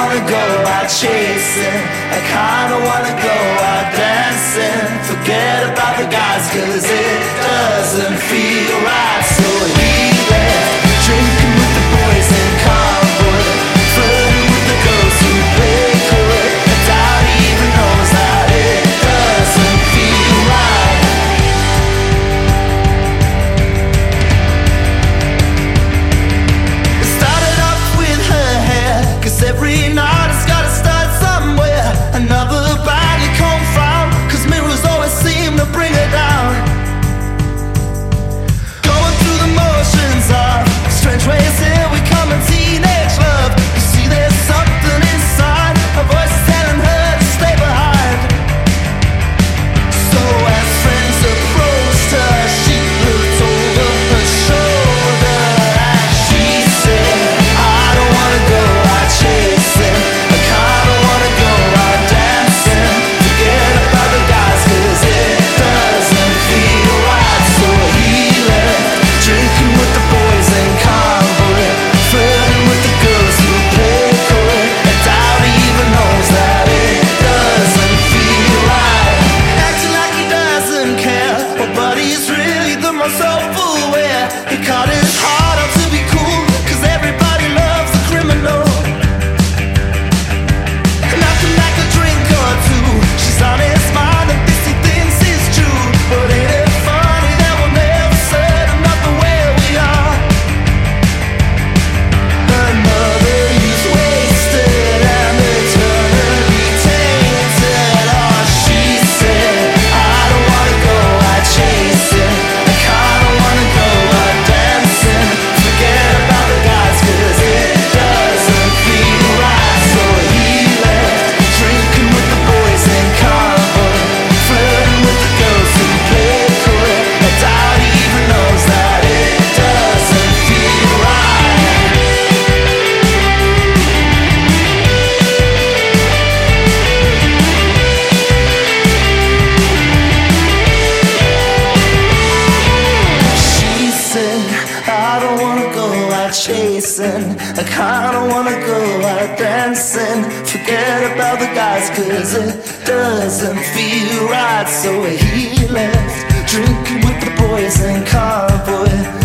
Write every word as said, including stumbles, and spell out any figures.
wanna go out chasing, I kinda wanna go out dancing. Forget about the guys, cause it doesn't feel right. So he left, drinking with the boys in Convoy, flirting with the girls who play coy. I doubt he even knows that it doesn't feel right. It started off with her hair, cause every night it's gotta start somewhere. Another badly combed frown, cause mirrors always seem to bring her down. Going through the motions of strange ways, here we come in teenage love. You see there's something inside, a voice is telling her to stay behind. So as friends approached her, she looked over her shoulder and she said, I don't wanna go out chasing, I kinda wanna go out dancing. Forget about the guys, cause it doesn't feel right. So he left, drinking with the boys in Convoy, flirting with the girls who play coy. I doubt he even knows that it doesn't feel right. Acting like he doesn't care, oh, but he's really the most self-aware. He caught his heart out to be cool, cause everybody loves a criminal. Nothing like a drink or two, she's on his mind and this he thinks is true. But ain't it funny that we'll never settle nothing where we are? Another youth wasted and eternally tainted. Oh, she said, I don't wanna go out chasing, I kinda wanna go out dancing. Forget about the guys, cause it doesn't feel right. So he left, drinking with the boys in Convoy, flirting with the girls who play coy. I doubt he even knows that it doesn't feel right. She said, I don't wanna go out chasing, I kinda wanna go out dancing. Forget about the guys, cause it doesn't feel right. So he left, drinking with the boys in Convoy,